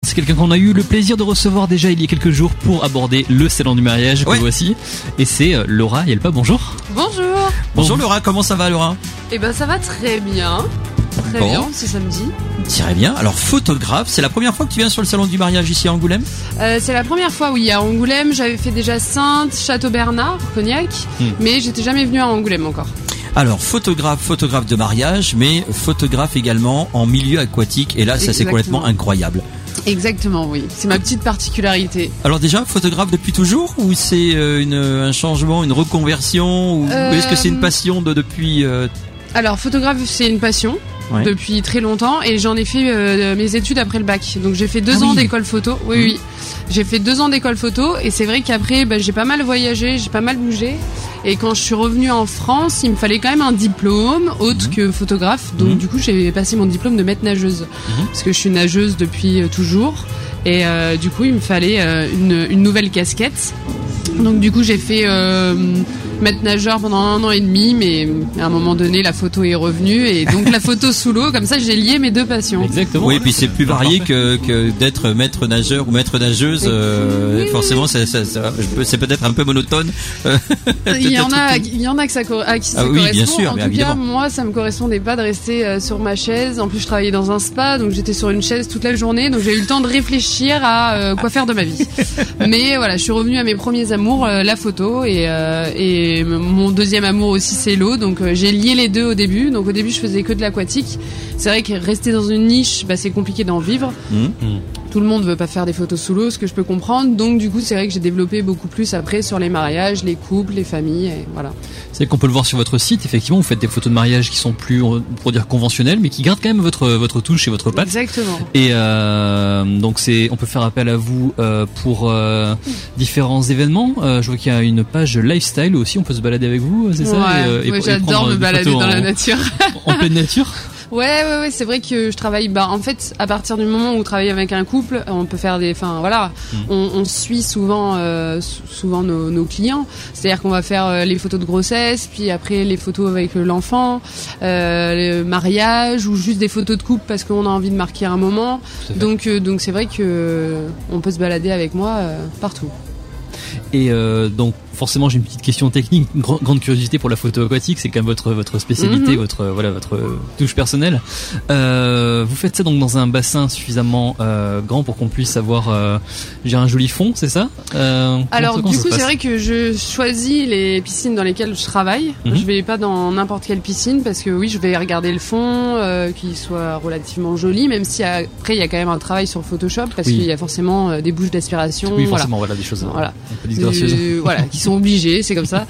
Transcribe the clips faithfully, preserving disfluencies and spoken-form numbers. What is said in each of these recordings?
C'est quelqu'un qu'on a eu le plaisir de recevoir déjà il y a quelques jours pour aborder le salon du mariage que ouais. voici. Et c'est Laura Yelpa, bonjour. Bonjour. Bonjour Laura, comment ça va Laura? Eh ben ça va très bien. Très bon. bien, c'est samedi. Très bien. Alors photographe, c'est la première fois que tu viens sur le salon du mariage ici à Angoulême? euh, C'est la première fois, oui, à Angoulême. J'avais fait déjà Sainte, Château-Bernard, Cognac, hmm. mais j'étais jamais venue à Angoulême encore. Alors photographe, photographe de mariage, mais photographe également en milieu aquatique. Et là, ça c'est complètement incroyable. Exactement, oui. C'est ma petite particularité. Alors déjà, photographe depuis toujours ou c'est une, un changement, une reconversion ou euh... est-ce que c'est une passion de depuis euh... Alors photographe, c'est une passion. Ouais. Depuis très longtemps et j'en ai fait euh, mes études après le bac. Donc j'ai fait deux ah ans oui. d'école photo. Oui, mmh. oui. J'ai fait deux ans d'école photo et c'est vrai qu'après bah, j'ai pas mal voyagé, j'ai pas mal bougé. Et quand je suis revenue en France, il me fallait quand même un diplôme autre mmh. que photographe. Donc mmh. du coup j'ai passé mon diplôme de maître nageuse mmh. parce que je suis nageuse depuis euh, toujours. Et euh, du coup il me fallait euh, une, une nouvelle casquette. Donc du coup j'ai fait euh, maître nageur pendant un an et demi, mais à un moment donné la photo est revenue et donc la photo sous l'eau, comme ça j'ai lié mes deux passions. Exactement. Oui, et puis c'est plus varié que, que d'être maître nageur ou maître nageuse. Euh, oui, forcément, oui. Ça, ça, ça, c'est peut-être un peu monotone. il y en a, il y en a que ça, à qui ça ah, oui, correspond. Bien sûr, en tout évidemment. cas, moi, ça me correspondait pas de rester euh, sur ma chaise. En plus, je travaillais dans un spa, donc j'étais sur une chaise toute la journée, donc j'ai eu le temps de réfléchir à euh, quoi faire de ma vie. Mais voilà, je suis revenue à mes premiers amours, euh, la photo et, euh, et mon deuxième Deuxième amour aussi c'est l'eau, donc euh, j'ai lié les deux au début. Donc au début je faisais que de l'aquatique. C'est vrai que rester dans une niche, bah, c'est compliqué d'en vivre. Mmh. Tout le monde veut pas faire des photos sous l'eau, ce que je peux comprendre. Donc du coup c'est vrai que j'ai développé beaucoup plus après sur les mariages, les couples, les familles, et voilà. C'est vrai qu'on peut le voir sur votre site. Effectivement, vous faites des photos de mariage qui sont plus, pour dire conventionnelles, mais qui gardent quand même votre votre touche et votre patte. Exactement. Et euh, donc c'est, on peut faire appel à vous euh, pour euh, différents événements. Euh, je vois qu'il y a une page lifestyle aussi. On peut se balader avec vous, c'est ça? Ouais, et, euh, et, ouais, j'adore me balader dans en, la nature. En pleine nature. Ouais, ouais, ouais, c'est vrai que je travaille. Bah, en fait, à partir du moment où on travaille avec un couple, on peut faire des. Enfin, voilà, mmh. on, on suit souvent, euh, souvent nos, nos clients. C'est-à-dire qu'on va faire les photos de grossesse, puis après les photos avec l'enfant, euh, le mariage, ou juste des photos de couple parce qu'on a envie de marquer un moment. Donc, euh, donc c'est vrai que euh, on peut se balader avec moi euh, partout. Et euh, donc forcément j'ai une petite question technique, une grande, grande curiosité pour la photo aquatique, c'est quand même votre votre spécialité, mm-hmm. votre voilà votre touche personnelle. Euh, vous faites ça donc dans un bassin suffisamment euh, grand pour qu'on puisse avoir euh, j'ai un joli fond, c'est ça? euh, Alors du coup c'est vrai que je choisis les piscines dans lesquelles je travaille. Mm-hmm. Je vais pas dans n'importe quelle piscine parce que oui je vais regarder le fond, euh, qu'il soit relativement joli, même si après il y a quand même un travail sur Photoshop parce oui. qu'il y a forcément des bouches d'aspiration. Oui forcément voilà, voilà des choses. Voilà. Un peu disgracieuses. Euh, voilà qui sont obligés, c'est comme ça.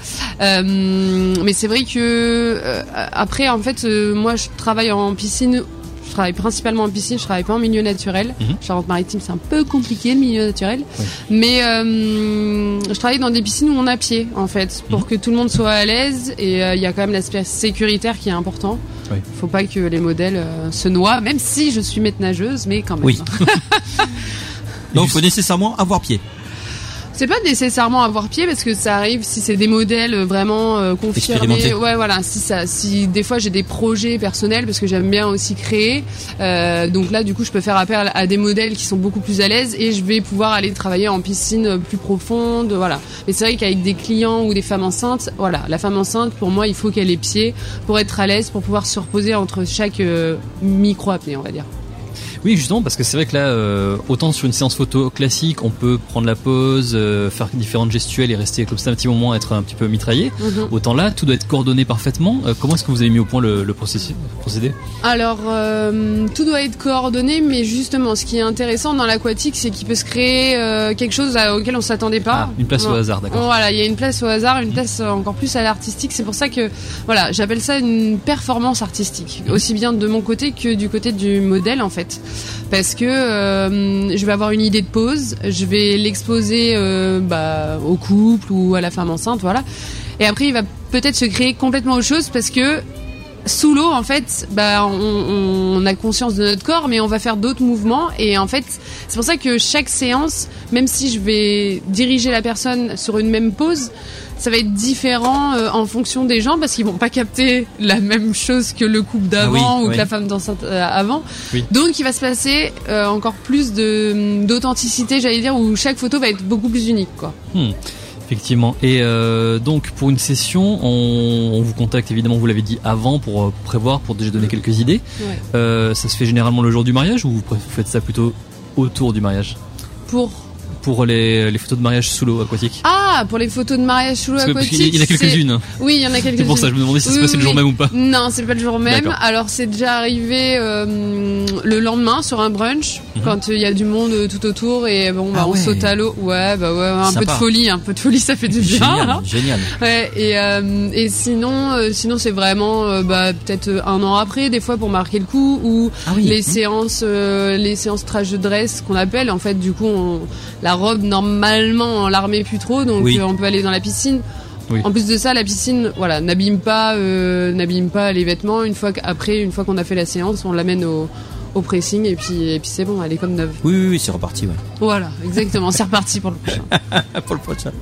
Euh, mais c'est vrai que euh, après, en fait, euh, moi, je travaille en piscine. Je travaille principalement en piscine. Je travaille pas en milieu naturel. Mm-hmm. Charente-Maritime, c'est un peu compliqué le milieu naturel. Oui. Mais euh, je travaille dans des piscines où on a pied, en fait, pour mm-hmm. que tout le monde soit à l'aise. Et il euh, y a quand même l'aspect sécuritaire qui est important. Il oui. faut pas que les modèles euh, se noient, même si je suis maître nageuse, mais quand même. Oui. Donc, il faut nécessairement avoir pied. C'est pas nécessairement avoir pied parce que ça arrive si c'est des modèles vraiment euh, confirmés. Ouais, voilà. Si ça, si des fois j'ai des projets personnels parce que j'aime bien aussi créer. Euh, donc là, du coup, je peux faire appel à des modèles qui sont beaucoup plus à l'aise et je vais pouvoir aller travailler en piscine plus profonde. Voilà. Mais c'est vrai qu'avec des clients ou des femmes enceintes, voilà, la femme enceinte, pour moi, il faut qu'elle ait pied pour être à l'aise, pour pouvoir se reposer entre chaque euh, micro-apnée, on va dire. Oui, justement, parce que c'est vrai que là, euh, autant sur une séance photo classique, on peut prendre la pause, euh, faire différentes gestuelles et rester comme ça un petit moment, être un petit peu mitraillé. Mm-hmm. Autant là, tout doit être coordonné parfaitement. Euh, comment est-ce que vous avez mis au point le, le procédé? Alors, euh, tout doit être coordonné, mais justement, ce qui est intéressant dans l'aquatique, c'est qu'il peut se créer euh, quelque chose à, auquel on s'attendait pas. Ah, une place ouais. au hasard, d'accord. Voilà, il y a une place au hasard, une place encore plus à l'artistique. C'est pour ça que, voilà, j'appelle ça une performance artistique, mm-hmm. aussi bien de mon côté que du côté du modèle, en fait. Parce que euh, je vais avoir une idée de pose, je vais l'exposer euh, bah, au couple ou à la femme enceinte, voilà. Et après, il va peut-être se créer complètement autre chose parce que sous l'eau, en fait, bah, on, on a conscience de notre corps, mais on va faire d'autres mouvements. Et en fait, C'est pour ça que chaque séance, même si je vais diriger la personne sur une même pose, ça va être différent euh, en fonction des gens parce qu'ils vont pas capter la même chose que le couple d'avant ah oui, ou oui. que la femme d'enceinte euh, avant. Oui. Donc il va se passer euh, encore plus de d'authenticité, j'allais dire, où chaque photo va être beaucoup plus unique, quoi. Hmm. Effectivement. Et euh, donc pour une session, on, on vous contacte évidemment, vous l'avez dit avant, pour euh, prévoir, pour déjà donner quelques idées. Ouais. Euh, ça se fait généralement le jour du mariage ou vous faites ça plutôt autour du mariage? Pour Pour les, les photos de mariage sous l'eau aquatique. Ah, pour les photos de mariage sous l'eau aquatique. Il y en a quelques-unes. Oui, il y en a quelques-unes. C'est pour ça que je me demandais si ça se passait oui, le jour oui. même ou pas. Non, c'est pas le jour même. D'accord. Alors, c'est déjà arrivé euh, le lendemain sur un brunch, mm-hmm. quand il euh, y a du monde tout autour et bon, bah, ah on ouais. saute à l'eau. Ouais, bah ouais, un Sympa. peu de folie, un peu de folie, ça fait du bien. Génial, hein. génial. Ouais, et euh, et sinon, euh, sinon c'est vraiment euh, bah peut-être un an après, des fois pour marquer le coup, ou ah oui. les mmh. séances, euh, les séances trash de dress qu'on appelle. En fait, du coup, on, la robe normalement on la remet plus trop, donc oui. euh, on peut aller dans la piscine. Oui. En plus de ça, la piscine, voilà, n'abîme pas, euh, n'abîme pas les vêtements. Une fois qu'après, une fois qu'on a fait la séance, on l'amène au, au pressing et puis, et puis c'est bon, elle est comme neuve. Oui, oui, oui, c'est reparti. Ouais. Voilà, exactement, c'est reparti pour le prochain. pour le prochain.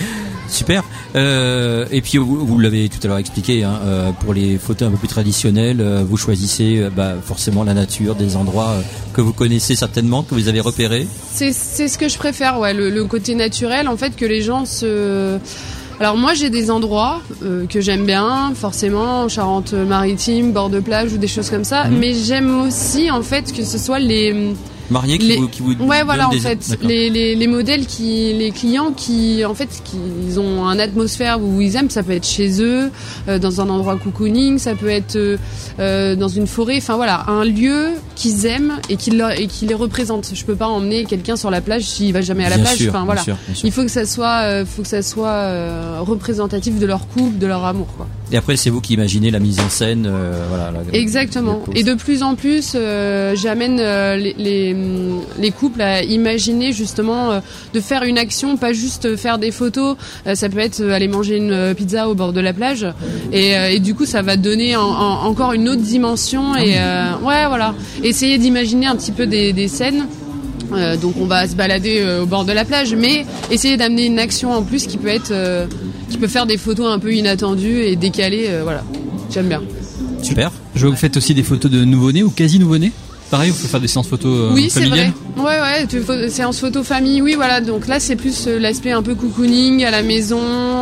Super. Euh, et puis vous, vous l'avez tout à l'heure expliqué, hein, euh, pour les photos un peu plus traditionnelles, euh, vous choisissez euh, bah, forcément la nature, des endroits euh, que vous connaissez certainement, que vous avez repérés. C'est, c'est ce que je préfère, ouais, le, le côté naturel, en fait, que les gens se... Alors moi j'ai des endroits euh, que j'aime bien, forcément, Charente-Maritime, bord de plage ou des choses comme ça, mmh. mais j'aime aussi en fait que ce soit les... mariés qui les... vous, qui vous ouais voilà des... en fait les, les les modèles qui les clients qui en fait qui ils ont un atmosphère où ils aiment, ça peut être chez eux euh, dans un endroit cocooning, ça peut être euh, dans une forêt, enfin voilà, un lieu qu'ils aiment et qui leur, et qui les représente. Je peux pas emmener quelqu'un sur la plage s'il va jamais à la bien plage, sûr, enfin voilà, bien sûr, bien sûr. Il faut que ça soit euh, faut que ça soit euh, représentatif de leur couple, de leur amour, quoi. Et après c'est vous qui imaginez la mise en scène, euh, voilà la, exactement la et de plus en plus euh, j'amène euh, les, les les couples à imaginer justement euh, de faire une action, pas juste faire des photos. Euh, ça peut être euh, aller manger une pizza au bord de la plage et, euh, et du coup ça va donner en, en, encore une autre dimension et euh, ouais voilà, essayer d'imaginer un petit peu des, des scènes. Euh, donc on va se balader euh, au bord de la plage, mais essayer d'amener une action en plus qui peut être euh, qui peut faire des photos un peu inattendues et décalées, euh, voilà, j'aime bien. Super. Je vois que vous faites aussi des photos de nouveau-nés ou quasi nouveau-nés. Pareil, vous pouvez faire des séances photos euh, oui, familiales. Oui, c'est vrai. Ouais, ouais, tu fais séances photo famille. Oui, voilà. Donc là, c'est plus euh, l'aspect un peu cocooning à la maison.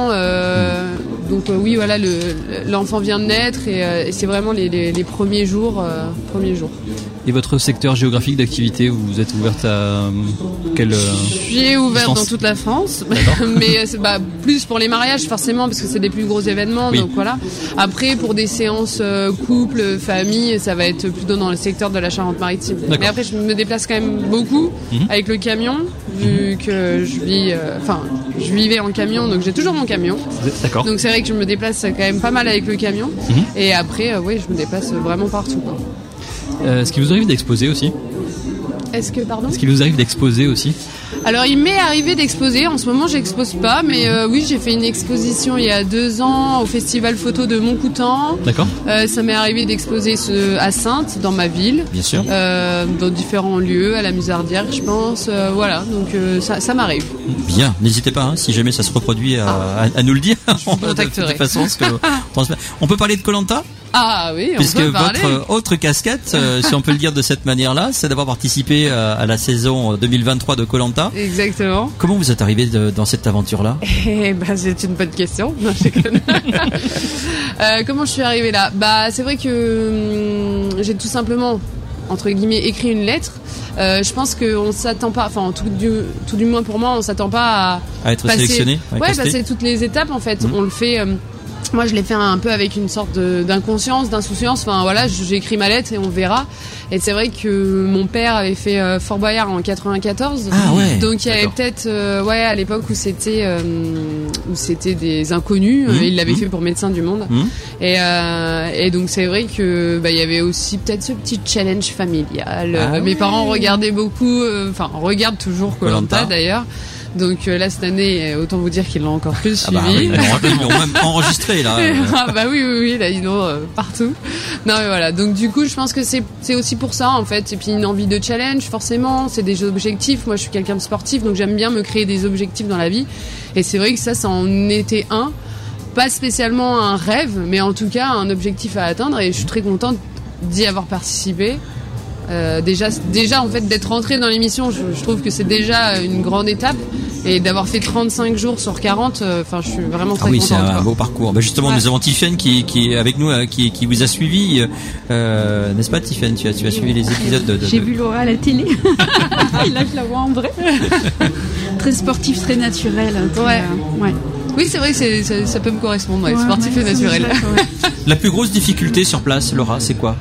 Euh, mmh. Donc euh, oui, voilà, le, l'enfant vient de naître et, euh, et c'est vraiment les, les, les premiers jours, euh, premiers jours. Et votre secteur géographique d'activité, vous êtes ouverte à euh, quelle euh, Je suis ouverte distance dans toute la France, mais c'est bah, plus pour les mariages forcément parce que c'est des plus gros événements. Oui. Donc voilà. Après, pour des séances euh, couple, famille, ça va être plutôt dans le secteur de la Charente-Maritime. D'accord. Mais après, je me déplace quand même beaucoup mmh. avec le camion, vu mmh. que je vis, enfin, euh, je vivais en camion, donc j'ai toujours mon camion. D'accord. Donc c'est vrai que je me déplace quand même pas mal avec le camion. Mmh. Et après, euh, oui, je me déplace vraiment partout, quoi. Euh, est-ce qu'il vous arrive d'exposer aussi ? Est-ce que, pardon ? Est-ce qu'il vous arrive d'exposer aussi ? Alors, il m'est arrivé d'exposer. En ce moment, j'expose pas, mais euh, oui, j'ai fait une exposition il y a deux ans au Festival Photo de Montcoutan. D'accord. Euh, ça m'est arrivé d'exposer ce, à Saintes, dans ma ville. Bien sûr. Euh, dans différents lieux, à la Musardière, je pense. Euh, voilà, donc euh, ça, ça m'arrive. Bien, n'hésitez pas, hein, si jamais ça se reproduit, à, ah. à, à nous le dire. Je vous contacterai. De toute façon, ce que on peut parler de Koh-Lanta ? Ah oui, on puisque peut parler. Votre autre casquette, euh, si on peut le dire de cette manière-là, c'est d'avoir participé à, à la saison deux mille vingt-trois de Koh-Lanta. Exactement. Comment vous êtes arrivé de, dans cette aventure-là ? Eh ben, c'est une bonne question. Non, je déconne. euh, comment je suis arrivée là ? Bah, c'est vrai que hum, j'ai tout simplement, entre guillemets, écrit une lettre. Euh, je pense qu'on s'attend pas, enfin tout du, tout du moins pour moi, on s'attend pas à, à être passer, sélectionné. Ouais, casté. passer toutes les étapes en fait. Mmh. On le fait. Euh, Moi, je l'ai fait un peu avec une sorte de, d'inconscience, d'insouciance. Enfin, voilà, j'ai écrit ma lettre et on verra. Et c'est vrai que mon père avait fait euh, Fort Boyard en quatre-vingt-quatorze. Ah ouais. Donc il y avait D'accord. peut-être, euh, ouais, à l'époque où c'était, euh, où c'était des inconnus. Mmh. Il l'avait mmh. fait pour Médecins du Monde. Mmh. Et, euh, et donc c'est vrai que bah il y avait aussi peut-être ce petit challenge familial. Ah Mes ouais. parents regardaient beaucoup, enfin euh, regardent toujours Koh-Lanta d'ailleurs. Donc euh, là cette année, autant vous dire qu'ils l'ont encore plus ah bah, suivi. Oui, ils l'ont même enregistré. parler là. Ah bah oui, oui, oui, là, ils ont euh, partout. Non, mais voilà. Donc du coup, je pense que c'est c'est aussi pour ça en fait. Et puis une envie de challenge, forcément. C'est des objectifs. Moi, je suis quelqu'un de sportif, donc j'aime bien me créer des objectifs dans la vie. Et c'est vrai que ça, ça en était un. Pas spécialement un rêve, mais en tout cas un objectif à atteindre. Et je suis très contente d'y avoir participé. Euh, déjà, déjà en fait d'être rentrée dans l'émission, je, je trouve que c'est déjà une grande étape, et d'avoir fait trente-cinq jours sur quarante, enfin euh, je suis vraiment très ah oui, contente. C'est un quoi. beau parcours. Bah justement, ouais. Nous avons Tiffen qui, qui est avec nous, qui, qui vous a suivi, euh, n'est-ce pas Tiffen? Tu as, tu as suivi les épisodes de. de J'ai de... vu Laura à la télé. Et là, je la vois en vrai. Très sportif, très naturel. Très, ouais. Euh, ouais. Oui, c'est vrai que c'est, ça, ça peut me correspondre, ouais, ouais, sportif ouais, et naturel. Chouette, ouais. La plus grosse difficulté sur place, Laura, c'est quoi?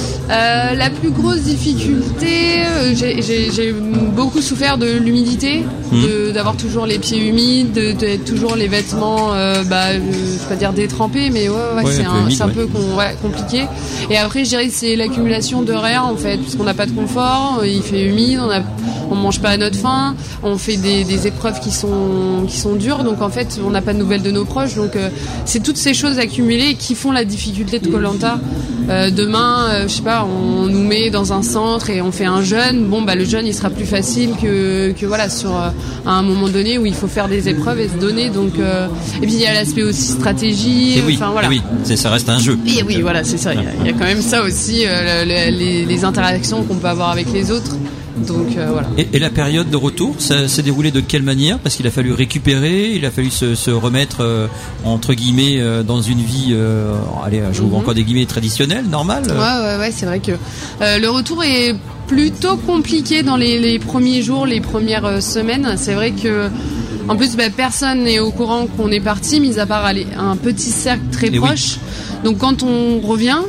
Euh, la plus grosse difficulté, euh, j'ai, j'ai, j'ai beaucoup souffert de l'humidité, mmh. de, d'avoir toujours les pieds humides, de, d'être toujours les vêtements, euh, bah, je, je vais pas dire détrempés, mais ouais, ouais, ouais c'est un, humide, c'est un ouais. peu con, ouais, compliqué. Et après, je dirais que c'est l'accumulation de rien en fait, parce qu'on n'a pas de confort, il fait humide, on a, on mange pas à notre faim, on fait des, des épreuves qui sont, qui sont dures, donc en fait, on n'a pas de nouvelles de nos proches, donc euh, c'est toutes ces choses accumulées qui font la difficulté de Koh-Lanta. Euh, demain, euh, je sais pas, on nous met dans un centre et on fait un jeûne. Bon, bah le jeûne, il sera plus facile que que voilà sur euh, à un moment donné où il faut faire des épreuves et se donner. Donc euh, et puis il y a l'aspect aussi stratégie. Et oui, enfin voilà. Et oui, c'est, ça reste un jeu. Et oui, voilà, c'est ça. Il y a, il y a quand même ça aussi, euh, le, les, les interactions qu'on peut avoir avec les autres. Donc euh, voilà. Et, et la période de retour, ça s'est déroulé de quelle manière? Parce qu'il a fallu récupérer, il a fallu se, se remettre euh, entre guillemets euh, dans une vie, euh, allez, je vous mm-hmm. encore des guillemets traditionnelle, normale. Ouais, ouais, ouais, c'est vrai que euh, le retour est plutôt compliqué dans les, les premiers jours, les premières euh, semaines. C'est vrai que en plus, bah, personne n'est au courant qu'on est parti, mis à part allez, un petit cercle très et proche. Oui. Donc quand on revient.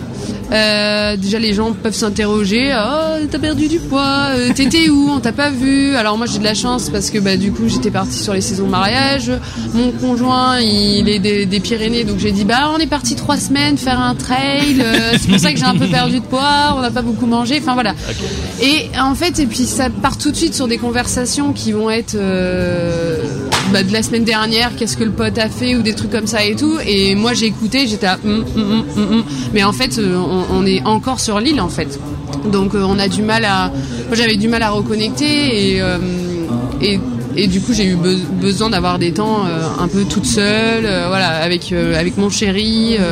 Euh, déjà les gens peuvent s'interroger, oh t'as perdu du poids, euh, t'étais où, on t'a pas vu. Alors moi j'ai de la chance parce que bah du coup j'étais partie sur les saisons de mariage, mon conjoint il est des, des Pyrénées, donc j'ai dit bah on est parti trois semaines faire un trail, euh, c'est pour ça que j'ai un peu perdu de poids, on n'a pas beaucoup mangé, enfin voilà. Okay. Et en fait et puis ça part tout de suite sur des conversations qui vont être euh, bah, de la semaine dernière, qu'est-ce que le pote a fait ou des trucs comme ça et tout, et moi j'ai écouté, j'étais à mm, mm, mm, mm. Mais en fait on on est encore sur l'île en fait, donc euh, on a du mal à moi j'avais du mal à reconnecter et euh, et, et du coup j'ai eu be- besoin d'avoir des temps euh, un peu toute seule, euh, voilà, avec euh, avec mon chéri, euh,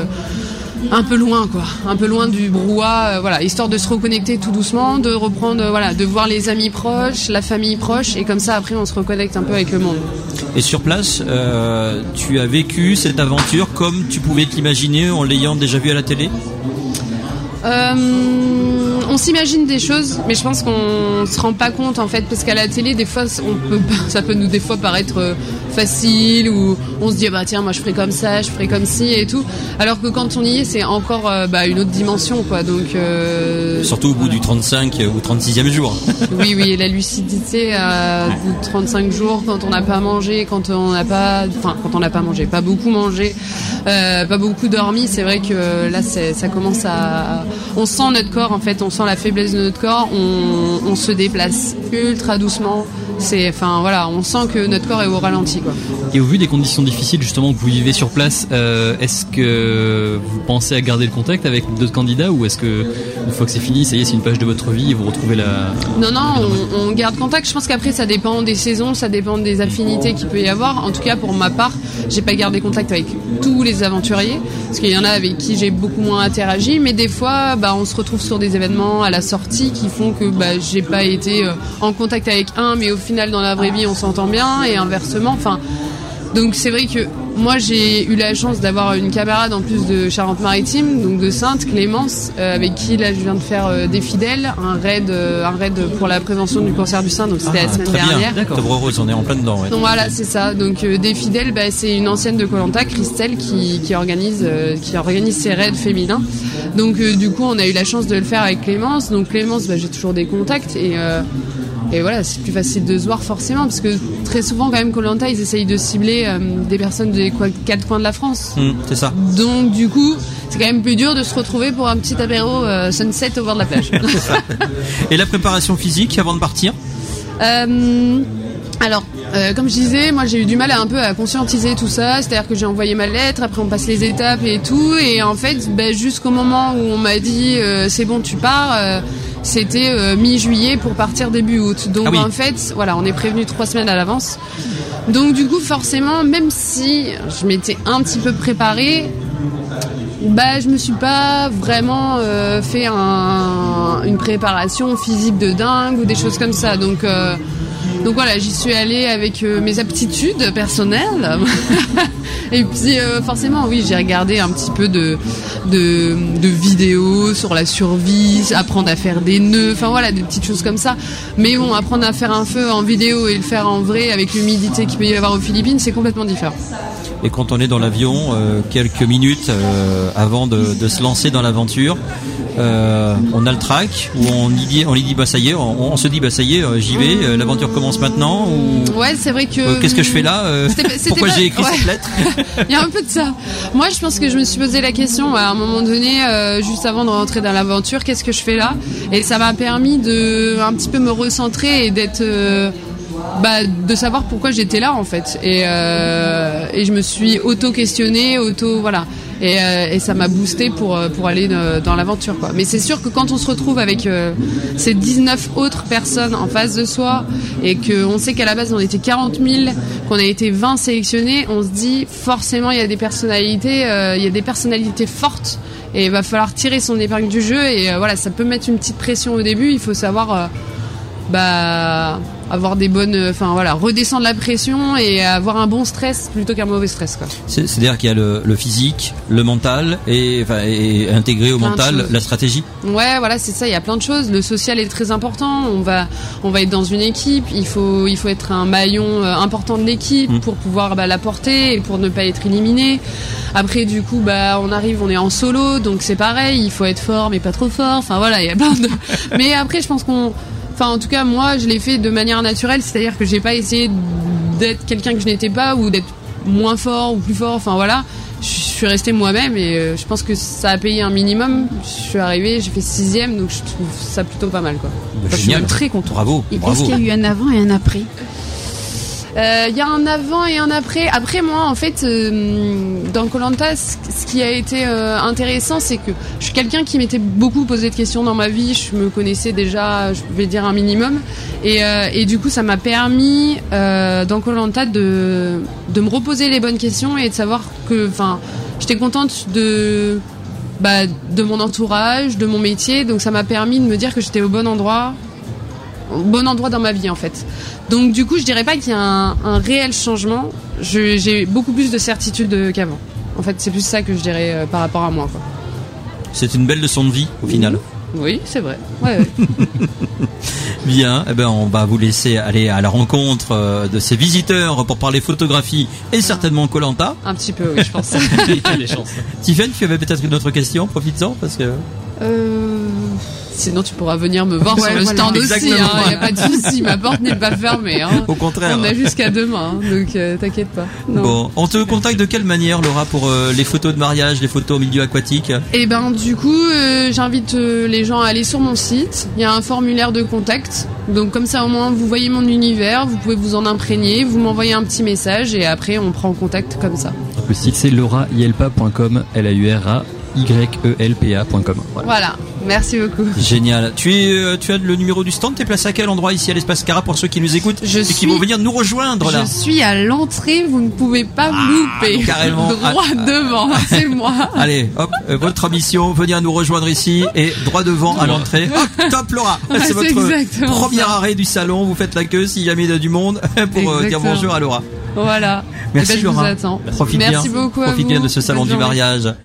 un peu loin quoi, un peu loin du brouhaha, euh, voilà, histoire de se reconnecter tout doucement, de reprendre, euh, voilà, de voir les amis proches, la famille proche, et comme ça après on se reconnecte un peu avec le monde. Et sur place, euh, tu as vécu cette aventure comme tu pouvais t'imaginer en l'ayant déjà vu à la télé? Euh, on s'imagine des choses, mais je pense qu'on se rend pas compte en fait, parce qu'à la télé, des fois, on peut, ça peut nous des fois paraître facile, ou on se dit bah tiens moi je ferai comme ça, je ferai comme ci et tout, alors que quand on y est, c'est encore euh, bah, une autre dimension quoi. Donc euh, surtout au bout voilà. du trente-cinq ou trente-sixième jour. Oui oui, la lucidité euh, au bout de trente-cinq jours, quand on n'a pas mangé, quand on n'a pas, enfin quand on n'a pas mangé, pas beaucoup mangé, euh, pas beaucoup dormi, c'est vrai que là c'est, ça commence à, on sent notre corps en fait, on sent la faiblesse de notre corps, on, on se déplace ultra doucement. C'est, enfin voilà, on sent que notre corps est au ralenti quoi. Et au vu des conditions difficiles justement que vous vivez sur place, euh, est-ce que vous pensez à garder le contact avec d'autres candidats, ou est-ce que une fois que c'est fini, ça y est, c'est une page de votre vie et vous retrouvez la... Non non, on, on garde contact. Je pense qu'après ça dépend des saisons, ça dépend des affinités qu'il peut y avoir. En tout cas pour ma part, j'ai pas gardé contact avec tous les aventuriers, parce qu'il y en a avec qui j'ai beaucoup moins interagi, mais des fois bah on se retrouve sur des événements à la sortie qui font que bah j'ai pas été euh, en contact avec un, mais au final dans la vraie vie on s'entend bien, et inversement. Enfin, donc c'est vrai que moi j'ai eu la chance d'avoir une camarade en plus de Charente-Maritime, donc de Sainte, Clémence, euh, avec qui là je viens de faire euh, des fidèles, un raid, euh, un raid pour la prévention du cancer du sein, donc c'était ah, la semaine dernière. Octobre Rose, on est en plein dedans. Ouais. Donc voilà, c'est ça. Donc euh, des fidèles, bah, c'est une ancienne de Koh-Lanta, Christelle, qui, qui organise, euh, qui organise ces raids féminins. Donc euh, du coup on a eu la chance de le faire avec Clémence. Donc Clémence, bah, j'ai toujours des contacts et euh, Et voilà, c'est plus facile de se voir forcément, parce que très souvent quand même Koh-Lanta ils essayent de cibler euh, des personnes des quoi, quatre coins de la France. Mmh, c'est ça. Donc du coup, c'est quand même plus dur de se retrouver pour un petit apéro euh, sunset au bord de la plage. Et la préparation physique avant de partir ? euh, Alors, euh, comme je disais, moi j'ai eu du mal à un peu à conscientiser tout ça, c'est-à-dire que j'ai envoyé ma lettre, après on passe les étapes et tout, et en fait, ben, jusqu'au moment où on m'a dit euh, c'est bon, tu pars, euh, c'était euh, mi-juillet pour partir début août. Donc ah oui. En fait, voilà, on est prévenu trois semaines à l'avance. Donc du coup, forcément, même si je m'étais un petit peu préparée, bah je me suis pas vraiment euh, fait un, une préparation physique de dingue ou des choses comme ça. Donc euh, Donc voilà, j'y suis allée avec euh, mes aptitudes personnelles. Et puis euh, forcément, oui, j'ai regardé un petit peu de, de, de vidéos sur la survie, apprendre à faire des nœuds, enfin voilà, des petites choses comme ça. Mais bon, apprendre à faire un feu en vidéo et le faire en vrai avec l'humidité qu'il peut y avoir aux Philippines, c'est complètement différent. Et quand on est dans l'avion, euh, quelques minutes euh, avant de, de se lancer dans l'aventure, euh, on a le track où on y dit, on y dit bah ça y est, on, on se dit bah ça y est, euh, j'y vais, euh, l'aventure commence maintenant. Ou ouais, c'est vrai que. Euh, qu'est-ce que je fais là euh, c'était, c'était Pourquoi pas... j'ai écrit ouais. cette lettre? Il y a un peu de ça. Moi, je pense que je me suis posé la question à un moment donné, euh, juste avant de rentrer dans l'aventure, qu'est-ce que je fais là? Et ça m'a permis de un petit peu me recentrer et d'être. Euh, Bah, de savoir pourquoi j'étais là en fait, et euh, et je me suis auto questionnée, auto voilà, et, euh, et ça m'a boosté pour pour aller de, dans l'aventure quoi. Mais c'est sûr que quand on se retrouve avec euh, ces dix-neuf autres personnes en face de soi et que on sait qu'à la base on était quarante mille, qu'on a été vingt sélectionnés, on se dit forcément il y a des personnalités, euh, il y a des personnalités fortes et il va falloir tirer son épingle du jeu et euh, voilà, ça peut mettre une petite pression au début. Il faut savoir euh, bah avoir des bonnes, enfin voilà, redescendre la pression et avoir un bon stress plutôt qu'un mauvais stress quoi. C'est, c'est-à-dire qu'il y a le, le physique, le mental et, enfin, et intégrer au plein mental la stratégie. Ouais, voilà, c'est ça. Il y a plein de choses. Le social est très important. On va, on va être dans une équipe. Il faut, il faut être un maillon important de l'équipe mmh. pour pouvoir bah, la porter et pour ne pas être éliminé. Après, du coup, bah, on arrive, on est en solo, donc c'est pareil. Il faut être fort, mais pas trop fort. Enfin voilà, il y a plein de. Mais après, je pense qu'on Enfin, en tout cas, moi, je l'ai fait de manière naturelle, c'est-à-dire que j'ai pas essayé d'être quelqu'un que je n'étais pas ou d'être moins fort ou plus fort. Enfin, voilà, je suis restée moi-même et euh, je pense que ça a payé un minimum. Je suis arrivée, j'ai fait sixième, donc je trouve ça plutôt pas mal, quoi. Enfin, je suis très contente. Bravo. Et bravo. Est-ce qu'il y a eu un avant et un après? Il euh, y a un avant et un après. Après, moi, en fait, euh, dans Koh-Lanta, ce, ce qui a été euh, intéressant, c'est que je suis quelqu'un qui m'était beaucoup posé de questions dans ma vie. Je me connaissais déjà, je vais dire un minimum. Et, euh, et du coup, ça m'a permis, euh, dans Koh-Lanta, de, de me reposer les bonnes questions et de savoir que, enfin, j'étais contente de, bah, de mon entourage, de mon métier. Donc, ça m'a permis de me dire que j'étais au bon endroit. Au bon endroit dans ma vie en fait. Donc du coup je dirais pas qu'il y a un, un réel changement. Je, j'ai beaucoup plus de certitude qu'avant. En fait c'est plus ça que je dirais euh, par rapport à moi quoi. C'est une belle leçon de vie au final. Mmh. Oui c'est vrai. Ouais, ouais. Bien, eh ben on va vous laisser aller à la rencontre de ces visiteurs pour parler photographie et certainement Koh-Lanta. Un petit peu oui je pense. Il y a des chances. Tiffany, tu avais peut-être une autre question, profites-en parce que. Euh... Sinon, tu pourras venir me voir ouais, sur le voilà, stand aussi. Il hein, n'y a pas de souci. Ma porte n'est pas fermée. Hein. Au contraire. On a jusqu'à demain. Hein, donc, euh, t'inquiète pas. Non. Bon, on te contacte de quelle manière, Laura, pour euh, les photos de mariage, les photos au milieu aquatique? Eh ben, du coup, euh, j'invite euh, les gens à aller sur mon site. Il y a un formulaire de contact. Donc, comme ça, au moins, vous voyez mon univers. Vous pouvez vous en imprégner. Vous m'envoyez un petit message et après, on prend contact comme ça. Le site, c'est laura yelpa point com. L A U R A Y E L P A point com. Voilà. Voilà. Merci beaucoup. Génial. Tu es, euh, tu as le numéro du stand. T'es placé à quel endroit ici à l'Espace Cara pour ceux qui nous écoutent je et suis, qui vont venir nous rejoindre là? Je suis à l'entrée. Vous ne pouvez pas ah, me louper. Carrément. Droit ah, devant. Ah, c'est moi. Allez, hop. Euh, votre mission, venir nous rejoindre ici et droit devant à l'entrée. Hop, top Laura. Ah, c'est, c'est votre premier ça. arrêt du salon. Vous faites la queue s'il y a mis du monde pour euh, dire bonjour à Laura. Voilà. Merci eh ben, Laura. Je vous attends. Profite Merci bien. beaucoup à Profite vous. bien de ce salon Bonne du journée. mariage.